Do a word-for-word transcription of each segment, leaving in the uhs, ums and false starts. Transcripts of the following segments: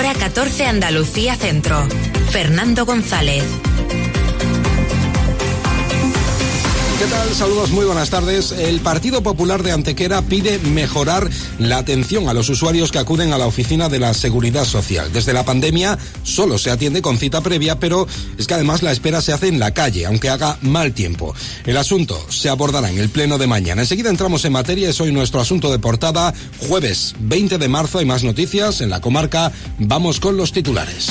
Hora catorce Andalucía Centro. Fernando González. ¿Qué tal? Saludos, muy buenas tardes. El Partido Popular de Antequera pide mejorar la atención a los usuarios que acuden a la oficina de la Seguridad Social. Desde la pandemia solo se atiende con cita previa, pero es que además la espera se hace en la calle, aunque haga mal tiempo. El asunto se abordará en el pleno de mañana. Enseguida entramos en materia, es hoy nuestro asunto de portada. Jueves veinte de marzo hay más noticias en la comarca. Vamos con los titulares.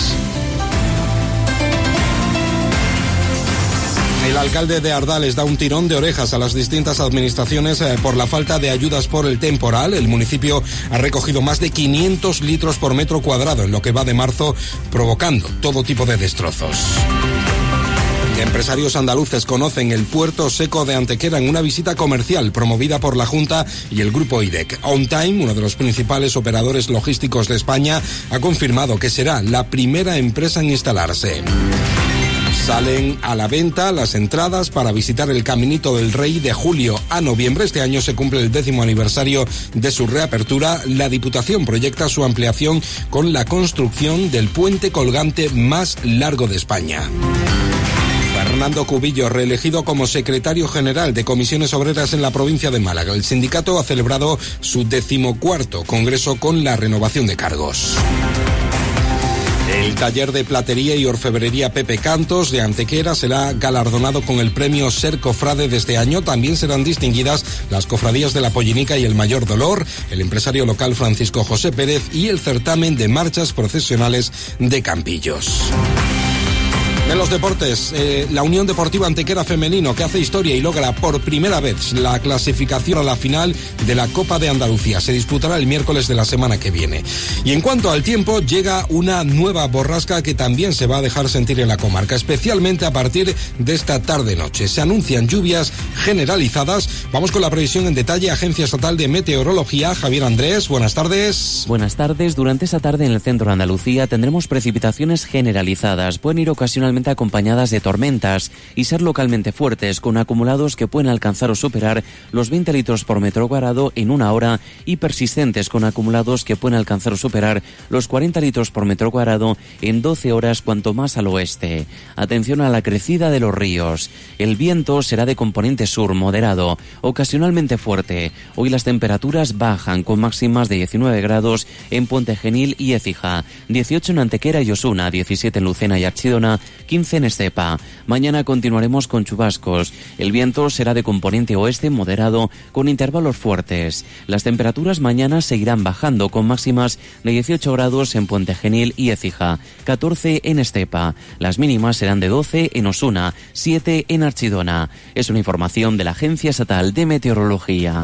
El alcalde de Ardales da un tirón de orejas a las distintas administraciones eh, por la falta de ayudas por el temporal. El municipio ha recogido más de quinientos litros por metro cuadrado en lo que va de marzo, provocando todo tipo de destrozos. Empresarios andaluces conocen el puerto seco de Antequera en una visita comercial promovida por la Junta y el grupo I D E C. On Time, uno de los principales operadores logísticos de España, ha confirmado que será la primera empresa en instalarse. Salen a la venta las entradas para visitar el Caminito del Rey de julio a noviembre. Este año se cumple el décimo aniversario de su reapertura. La Diputación proyecta su ampliación con la construcción del puente colgante más largo de España. Fernando Cubillo, reelegido como secretario general de Comisiones Obreras en la provincia de Málaga. El sindicato ha celebrado su decimocuarto congreso con la renovación de cargos. El taller de platería y orfebrería Pepe Cantos de Antequera será galardonado con el premio Ser Cofrade de este año. También serán distinguidas las cofradías de la Pollinica y el Mayor Dolor, el empresario local Francisco José Pérez y el certamen de marchas procesionales de Campillos. En los deportes, eh, la Unión Deportiva Antequera Femenino, que hace historia y logra por primera vez la clasificación a la final de la Copa de Andalucía. Se disputará el miércoles de la semana que viene. Y en cuanto al tiempo, llega una nueva borrasca que también se va a dejar sentir en la comarca, especialmente a partir de esta tarde-noche. Se anuncian lluvias generalizadas. Vamos con la previsión en detalle. Agencia Estatal de Meteorología, Javier Andrés, buenas tardes. Buenas tardes. Durante esta tarde en el centro de Andalucía tendremos precipitaciones generalizadas. Pueden ir ocasionalmente acompañadas de tormentas y ser localmente fuertes, con acumulados que pueden alcanzar o superar los veinte litros por metro cuadrado en una hora, y persistentes con acumulados que pueden alcanzar o superar los cuarenta litros por metro cuadrado en doce horas, cuanto más al oeste. Atención a la crecida de los ríos. El viento será de componente sur moderado, ocasionalmente fuerte. Hoy las temperaturas bajan, con máximas de diecinueve grados en Puente Genil y Écija, dieciocho en Antequera y Osuna, diecisiete en Lucena y Archidona, quince en Estepa. Mañana continuaremos con chubascos. El viento será de componente oeste moderado con intervalos fuertes. Las temperaturas mañana seguirán bajando, con máximas de dieciocho grados en Puente Genil y Écija, catorce en Estepa. Las mínimas serán de doce en Osuna, siete en Archidona. Es una información de la Agencia Estatal de Meteorología.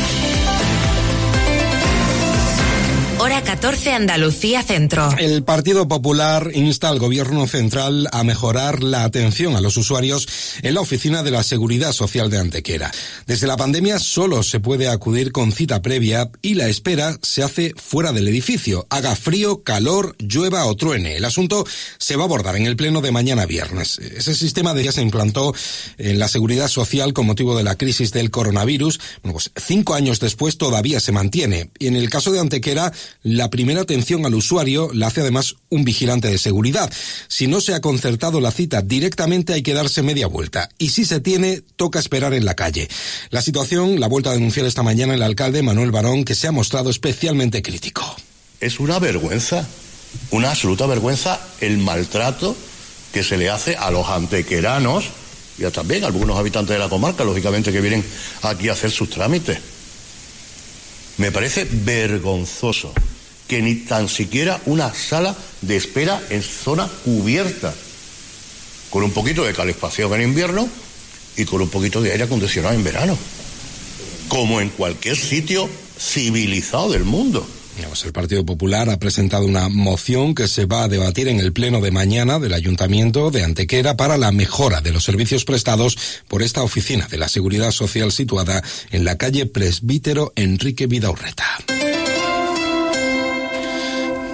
Hora catorce Andalucía Centro. El Partido Popular insta al Gobierno Central a mejorar la atención a los usuarios en la oficina de la Seguridad Social de Antequera. Desde la pandemia solo se puede acudir con cita previa y la espera se hace fuera del edificio, haga frío, calor, llueva o truene. El asunto se va a abordar en el pleno de mañana viernes. Ese sistema de día se implantó en la Seguridad Social con motivo de la crisis del coronavirus. Bueno, pues cinco años después todavía se mantiene. Y en el caso de Antequera, la primera atención al usuario la hace además un vigilante de seguridad. Si no se ha concertado la cita directamente, hay que darse media vuelta. Y si se tiene, toca esperar en la calle. La situación la ha vuelto a denunciar esta mañana el alcalde Manuel Barón, que se ha mostrado especialmente crítico. Es una vergüenza, una absoluta vergüenza el maltrato que se le hace a los antequeranos y a también a algunos habitantes de la comarca, lógicamente, que vienen aquí a hacer sus trámites. Me parece vergonzoso que ni tan siquiera una sala de espera en zona cubierta, con un poquito de calefacción en invierno y con un poquito de aire acondicionado en verano, como en cualquier sitio civilizado del mundo. El Partido Popular ha presentado una moción que se va a debatir en el pleno de mañana del Ayuntamiento de Antequera para la mejora de los servicios prestados por esta oficina de la Seguridad Social situada en la calle Presbítero Enrique Vidaurreta.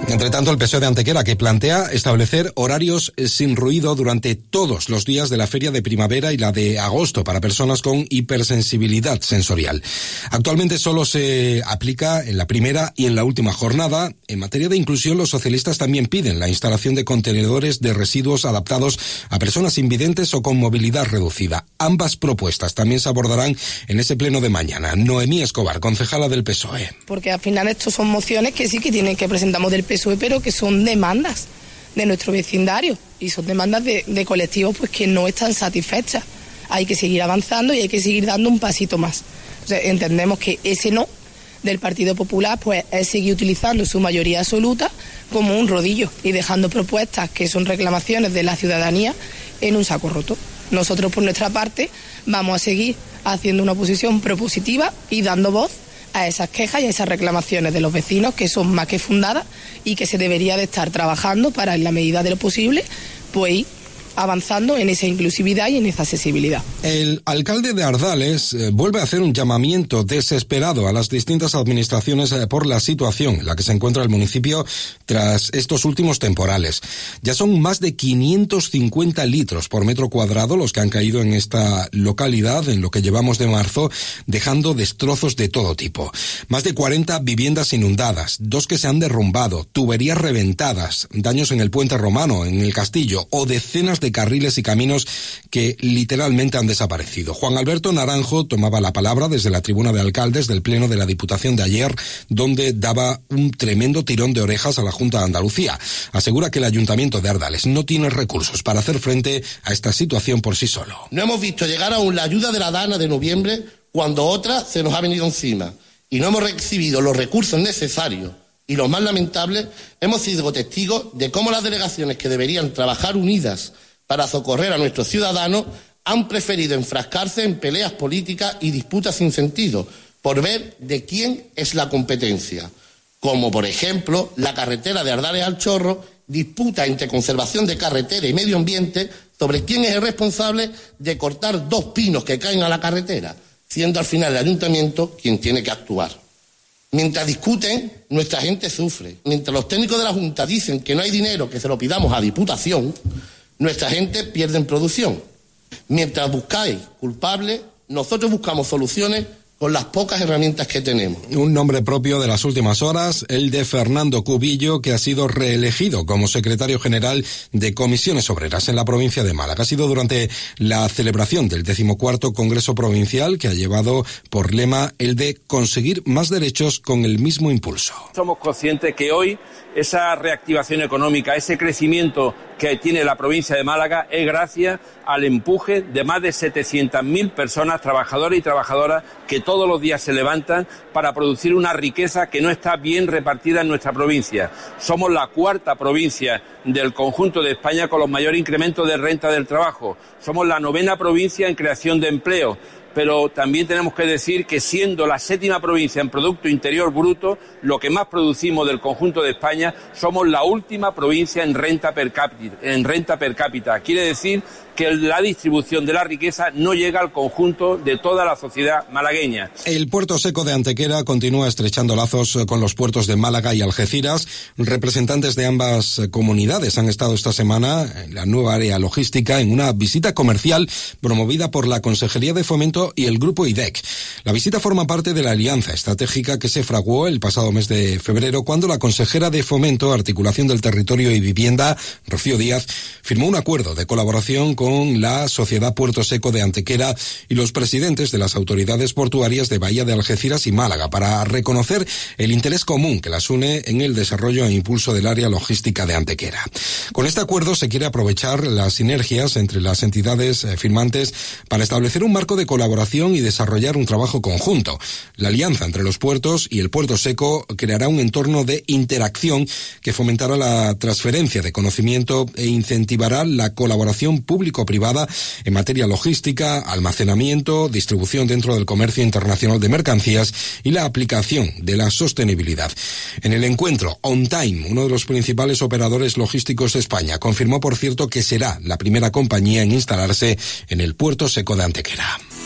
Entre tanto, el P S O E de Antequera, que plantea establecer horarios sin ruido durante todos los días de la feria de primavera y la de agosto para personas con hipersensibilidad sensorial. Actualmente solo se aplica en la primera y en la última jornada. En materia de inclusión, los socialistas también piden la instalación de contenedores de residuos adaptados a personas invidentes o con movilidad reducida. Ambas propuestas también se abordarán en ese pleno de mañana. Noemí Escobar, concejala del P S O E. Porque al final estos son mociones que sí que tienen que presentamos del P S O E, pero que son demandas de nuestro vecindario y son demandas de, de colectivos pues que no están satisfechas. Hay que seguir avanzando y hay que seguir dando un pasito más. O sea, entendemos que ese no del Partido Popular pues es seguir utilizando su mayoría absoluta como un rodillo y dejando propuestas que son reclamaciones de la ciudadanía en un saco roto. Nosotros por nuestra parte vamos a seguir haciendo una oposición propositiva y dando voz a esas quejas y a esas reclamaciones de los vecinos que son más que fundadas y que se debería de estar trabajando para, en la medida de lo posible, pues ir avanzando en esa inclusividad y en esa accesibilidad. El alcalde de Ardales eh, vuelve a hacer un llamamiento desesperado a las distintas administraciones eh, por la situación en la que se encuentra el municipio tras estos últimos temporales. Ya son más de quinientos cincuenta litros por metro cuadrado los que han caído en esta localidad en lo que llevamos de marzo, dejando destrozos de todo tipo. Más de cuarenta viviendas inundadas, dos que se han derrumbado, tuberías reventadas, daños en el puente romano, en el castillo o decenas de de carriles y caminos que literalmente han desaparecido. Juan Alberto Naranjo tomaba la palabra desde la tribuna de alcaldes del Pleno de la Diputación de ayer, donde daba un tremendo tirón de orejas a la Junta de Andalucía. Asegura que el Ayuntamiento de Ardales no tiene recursos para hacer frente a esta situación por sí solo. No hemos visto llegar aún la ayuda de la DANA de noviembre cuando otra se nos ha venido encima y no hemos recibido los recursos necesarios. Y lo más lamentable, hemos sido testigos de cómo las delegaciones que deberían trabajar unidas para socorrer a nuestros ciudadanos han preferido enfrascarse en peleas políticas y disputas sin sentido por ver de quién es la competencia, como por ejemplo la carretera de Ardales al Chorro, disputa entre conservación de carretera y medio ambiente sobre quién es el responsable de cortar dos pinos que caen a la carretera, siendo al final el ayuntamiento quien tiene que actuar. Mientras discuten, nuestra gente sufre. Mientras los técnicos de la Junta dicen que no hay dinero, que se lo pidamos a Diputación, nuestra gente pierde en producción. Mientras buscáis culpables, nosotros buscamos soluciones con las pocas herramientas que tenemos. Un nombre propio de las últimas horas, el de Fernando Cubillo, que ha sido reelegido como secretario general de Comisiones Obreras en la provincia de Málaga. Ha sido durante la celebración del decimocuarto Congreso Provincial, que ha llevado por lema el de conseguir más derechos con el mismo impulso. Somos conscientes que hoy esa reactivación económica, ese crecimiento que tiene la provincia de Málaga es gracias al empuje de más de setecientas mil personas, trabajadoras y trabajadoras, que todos los días se levantan para producir una riqueza que no está bien repartida en nuestra provincia. Somos la cuarta provincia del conjunto de España con los mayores incrementos de renta del trabajo. Somos la novena provincia en creación de empleo. Pero también tenemos que decir que siendo la séptima provincia en Producto Interior Bruto, lo que más producimos del conjunto de España, somos la última provincia en renta per cápita. En renta per cápita. Quiere decir que la distribución de la riqueza no llega al conjunto de toda la sociedad malagueña. El puerto seco de Antequera continúa estrechando lazos con los puertos de Málaga y Algeciras. Representantes de ambas comunidades han estado esta semana en la nueva área logística en una visita comercial promovida por la Consejería de Fomento y el Grupo I D E C. La visita forma parte de la alianza estratégica que se fraguó el pasado mes de febrero, cuando la consejera de Fomento, Articulación del Territorio y Vivienda, Rocío Díaz, firmó un acuerdo de colaboración con con la Sociedad Puerto Seco de Antequera y los presidentes de las autoridades portuarias de Bahía de Algeciras y Málaga para reconocer el interés común que las une en el desarrollo e impulso del área logística de Antequera. Con este acuerdo se quiere aprovechar las sinergias entre las entidades firmantes para establecer un marco de colaboración y desarrollar un trabajo conjunto. La alianza entre los puertos y el Puerto Seco creará un entorno de interacción que fomentará la transferencia de conocimiento e incentivará la colaboración público privada en materia logística, almacenamiento, distribución dentro del comercio internacional de mercancías y la aplicación de la sostenibilidad. En el encuentro, On Time, uno de los principales operadores logísticos de España, confirmó, por cierto, que será la primera compañía en instalarse en el Puerto Seco de Antequera.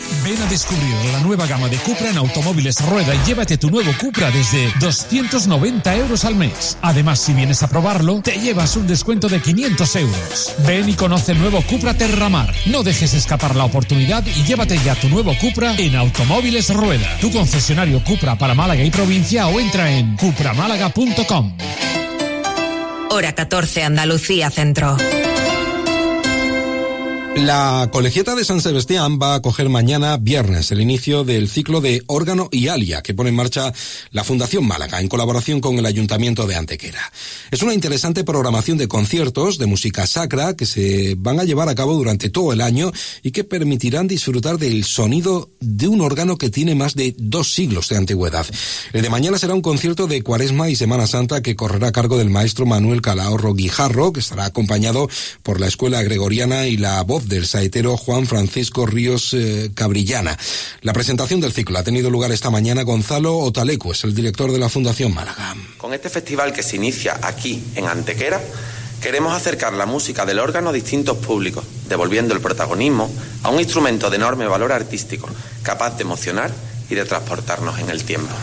Ven a descubrir la nueva gama de Cupra en Automóviles Rueda y llévate tu nuevo Cupra desde doscientos noventa euros al mes. Además, si vienes a probarlo, te llevas un descuento de quinientos euros. Ven y conoce el nuevo Cupra Terramar. No dejes escapar la oportunidad y llévate ya tu nuevo Cupra en Automóviles Rueda, tu concesionario Cupra para Málaga y provincia, o entra en cupra málaga punto com. Hora catorce, Andalucía Centro. La Colegiata de San Sebastián va a acoger mañana, viernes, el inicio del ciclo de órgano y alia que pone en marcha la Fundación Málaga en colaboración con el Ayuntamiento de Antequera. Es una interesante programación de conciertos de música sacra que se van a llevar a cabo durante todo el año y que permitirán disfrutar del sonido de un órgano que tiene más de dos siglos de antigüedad. El de mañana será un concierto de Cuaresma y Semana Santa que correrá a cargo del maestro Manuel Calahorro Guijarro, que estará acompañado por la Escuela Gregoriana y la voz del saetero Juan Francisco Ríos eh, Cabrillana. La presentación del ciclo ha tenido lugar esta mañana. Gonzalo Otalecu es el director de la Fundación Málaga. Con este festival que se inicia aquí en Antequera, queremos acercar la música del órgano a distintos públicos, devolviendo el protagonismo a un instrumento de enorme valor artístico, capaz de emocionar y de transportarnos en el tiempo.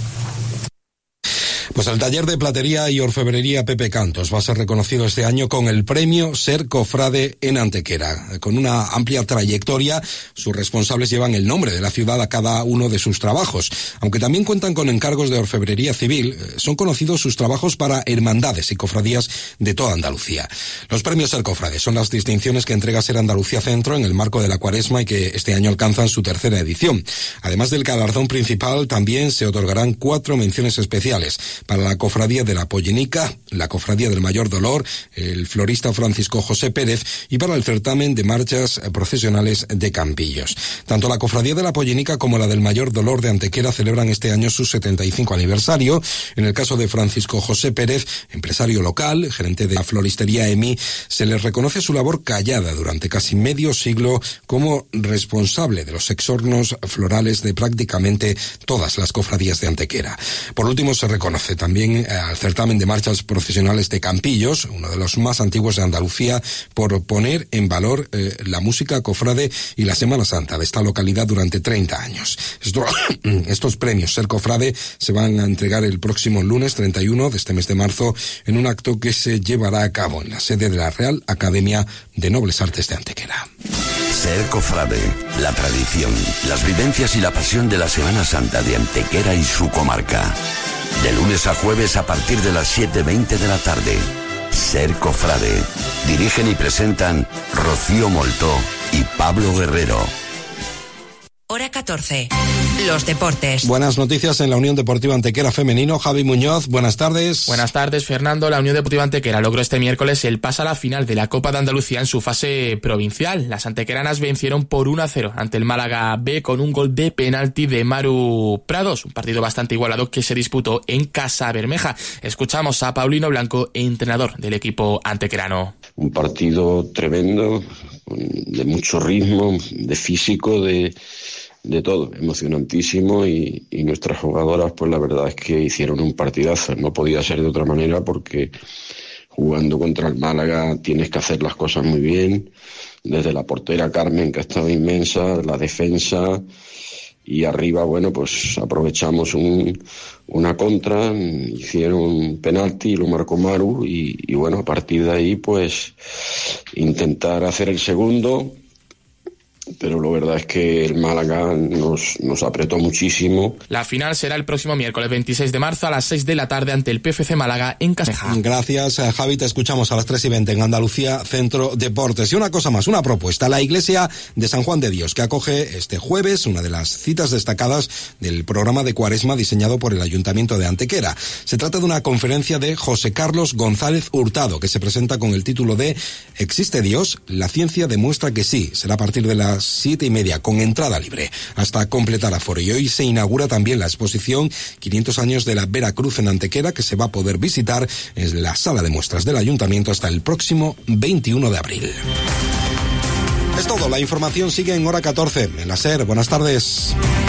Pues el taller de platería y orfebrería Pepe Cantos va a ser reconocido este año con el premio Ser Cofrade en Antequera. Con una amplia trayectoria, sus responsables llevan el nombre de la ciudad a cada uno de sus trabajos. Aunque también cuentan con encargos de orfebrería civil, son conocidos sus trabajos para hermandades y cofradías de toda Andalucía. Los premios Ser Cofrade son las distinciones que entrega Ser Andalucía Centro en el marco de la Cuaresma y que este año alcanzan su tercera edición. Además del galardón principal, también se otorgarán cuatro menciones especiales para la Cofradía de la Pollenica, la Cofradía del Mayor Dolor, el florista Francisco José Pérez y para el certamen de marchas procesionales de Campillos. Tanto la Cofradía de la Pollenica como la del Mayor Dolor de Antequera celebran este año su setenta y cinco aniversario. En el caso de Francisco José Pérez, empresario local, gerente de la floristería EMI, se le reconoce su labor callada durante casi medio siglo como responsable de los exornos florales de prácticamente todas las cofradías de Antequera. Por último, se reconoce también eh, al certamen de marchas procesionales de Campillos, uno de los más antiguos de Andalucía, por poner en valor eh, la música cofrade y la Semana Santa de esta localidad durante treinta años. Esto, estos premios Ser Cofrade se van a entregar el próximo lunes treinta y uno de este mes de marzo en un acto que se llevará a cabo en la sede de la Real Academia de Nobles Artes de Antequera. Ser Cofrade, la tradición, las vivencias y la pasión de la Semana Santa de Antequera y su comarca. De lunes a jueves a partir de las siete veinte de la tarde. Ser Cofrade. Dirigen y presentan Rocío Moltó y Pablo Guerrero. Hora catorce. Los deportes. Buenas noticias en la Unión Deportiva Antequera femenino. Javi Muñoz, buenas tardes. Buenas tardes, Fernando. La Unión Deportiva Antequera logró este miércoles el pase a la final de la Copa de Andalucía en su fase provincial. Las antequeranas vencieron por uno a cero ante el Málaga B con un gol de penalti de Maru Prados. Un partido bastante igualado que se disputó en Casa Bermeja. Escuchamos a Paulino Blanco, entrenador del equipo antequerano. Un partido tremendo, de mucho ritmo, de físico, de... de todo, emocionantísimo y, y nuestras jugadoras pues la verdad es que hicieron un partidazo, no podía ser de otra manera porque jugando contra el Málaga tienes que hacer las cosas muy bien, desde la portera Carmen que ha estado inmensa, la defensa y arriba bueno pues aprovechamos un, una contra, hicieron un penalti, lo marcó Maru y, y bueno a partir de ahí pues intentar hacer el segundo. Pero la verdad es que el Málaga nos, nos apretó muchísimo. La final será el próximo miércoles veintiséis de marzo a las seis de la tarde ante el P F C Málaga en Caseja. Gracias, Javi. Te escuchamos a las tres y veinte en Andalucía Centro Deportes. Y una cosa más, una propuesta. La Iglesia de San Juan de Dios, que acoge este jueves una de las citas destacadas del programa de Cuaresma diseñado por el Ayuntamiento de Antequera. Se trata de una conferencia de José Carlos González Hurtado, que se presenta con el título de ¿Existe Dios? La ciencia demuestra que sí. Será a partir de la siete y media con entrada libre hasta completar aforo. Y hoy se inaugura también la exposición quinientos años de la Veracruz en Antequera, que se va a poder visitar en la sala de muestras del Ayuntamiento hasta el próximo veintiuno de abril. Es todo, la información sigue en Hora catorce en la SER. Buenas tardes.